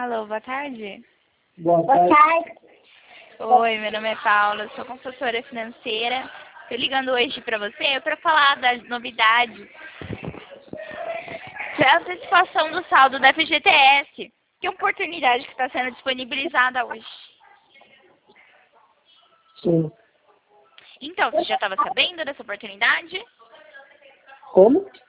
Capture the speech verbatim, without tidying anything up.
Alô, boa tarde. Boa tarde. Boa tarde. Oi, meu nome é Paula, eu sou consultora financeira. Estou ligando hoje para você para falar das novidades da antecipação do saldo da F G T S, que é uma oportunidade que está sendo disponibilizada hoje. Sim. Então, você já estava sabendo dessa oportunidade? Como?